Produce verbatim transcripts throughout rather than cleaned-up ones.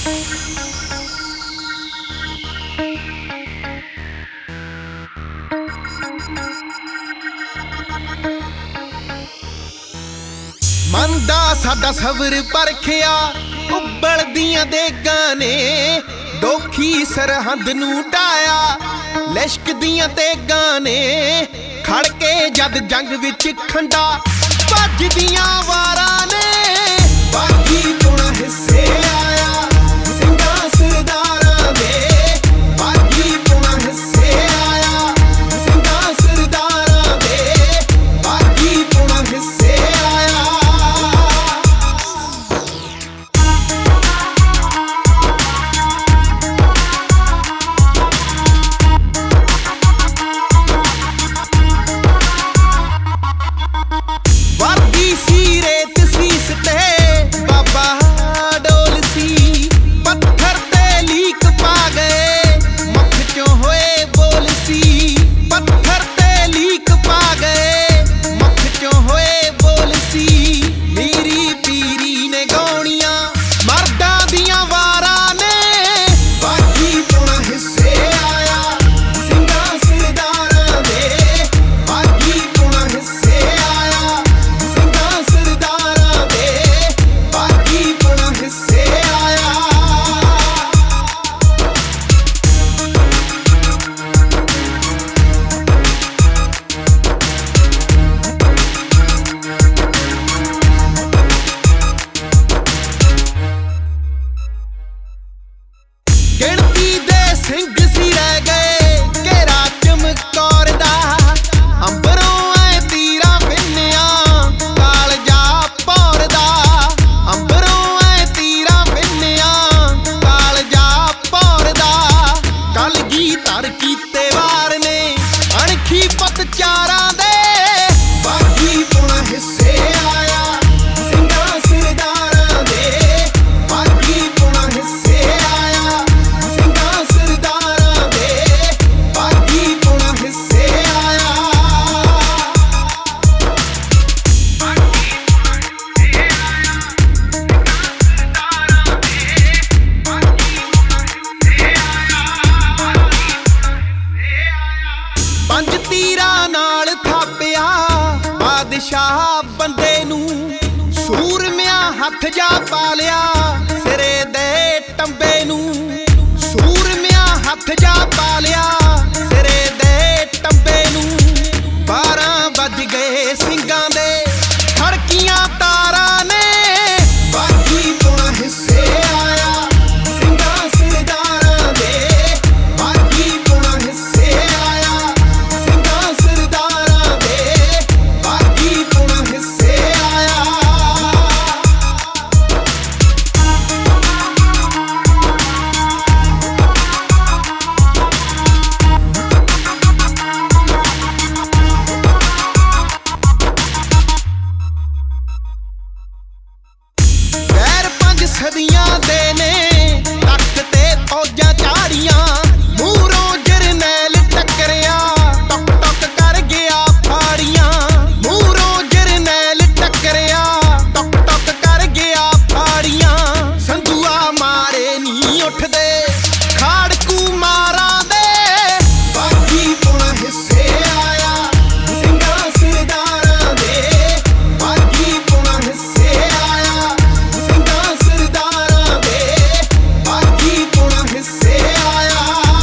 मन दा साडा सबर परखिया उबलदियां देगां ने डोखी सरहद नूं ढाया लिशकदियां तेगां ने खड़ के जद जंग विच खंडा भजदियां वारां ने बागी पुणा हिस्से आया ਸਿੰਘਾਂ सरदारां दे बागी पुणा हिस्से आया ਸਿੰਘਾਂ सरदारां दे बागी पुणा हिस्से आया वर्दी सी रेत सीस ते बाबा डोल सी पत्थर ते लीक पा गए मुख चों होए बोल सी पत्थर ते लीक पा गए मुख चों होए बोल सी मेरी पीरी ने गौणियां मर्दां दियां वारां ने बागी पुणा हिस्से आया ਸਿੰਘਾਂ सरदारां दे बागी पुणा हिस्से आया ਸਿੰਘਾਂ सरदारां दे बागी पुणा हिस्से आया गिणती दे सिंह सी रह गए घेरा चमकौर दा अंबरों ऐ तीरा बिन्निया कालजा भौर दा अंबरों ऐ तीरा बिन्निया कालजा भौर दा कलगी धर कीते वार ने अणखी पतचारां दे बागी पुणा हिस्से आया ਸਿੰਘਾਂ सरदारां दे बागी पुणा हिस्से आया ਸਿੰਘਾਂ सरदारां दे बागी पुणा हिस्से आया पंज तीरां नाल थापिया बादशाह बंदे नूं सूरमिया हथ जा पा लिया सिरे दे टंबे नूं सूरमिया हथ जा पा लिया सिरे दे टंबे नूं बारां वज गए ਸਿੰਘਾਂ दे खड़कियां तारां ने बागी पुणा हिस्से आया ਸਿੰਘਾਂ सरदारां दे बागी पुणा हिस्से आया ਸਿੰਘਾਂ सरदारां दे बागी पुणा हिस्से आया गैर पंज सदियां दे ने तख्त ते फौजां चाड़ियां मूरों जरनैल टकरिया टक टक कर गया फाड़ियां मूरों जरनैल टकरिया टक टक कर गया फाड़ियां संधुआ मारे नी उठदे खाड़कू मारां दे बागी पुणा हिस्से आया ਸਿੰਘਾਂ सरदारां दे बागी पुणा हिस्से आया ਸਿੰਘਾਂ सरदारां दे बागी पुणा हिस्से आया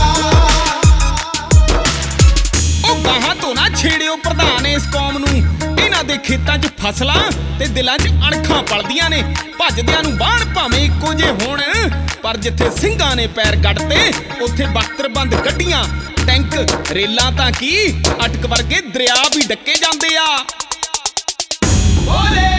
ਉਹ ਗਾਹਾਂ ਤੋਂ ਨਾ ਛੇੜਿਓ ਪ੍ਰਧਾਨ ਇਸ ਕੌਮ ਨੂੰ ਇਹਨਾਂ ਦੇ ਖੇਤਾਂ 'ਚ ਫਸਲਾਂ ਤੇ ਦਿਲਾਂ 'ਚ ਅਣਖਾਂ ਪਲਦੀਆਂ ਨੇ ਭੱਜਦਿਆਂ ਨੂੰ ਬਾਣ ਭਾਵੇਂ ਇੱਕੋ ਜੇ ਹੋਣ ਪਰ ਜਿੱਥੇ ਸਿੰਘਾਂ ਨੇ ਪੈਰ ਗੱਡਤੇ ਉੱਥੇ ਬਖਤਰਬੰਦ ਗੱਡੀਆਂ ਟੈਂਕ ਰੇਲਾਂ ਤਾਂ ਕੀ ਅਟਕ ਵਰਗੇ ਦਰਿਆ ਵੀ ਡੱਕੇ ਜਾਂਦੇ ਆ। ਬੋਲੇ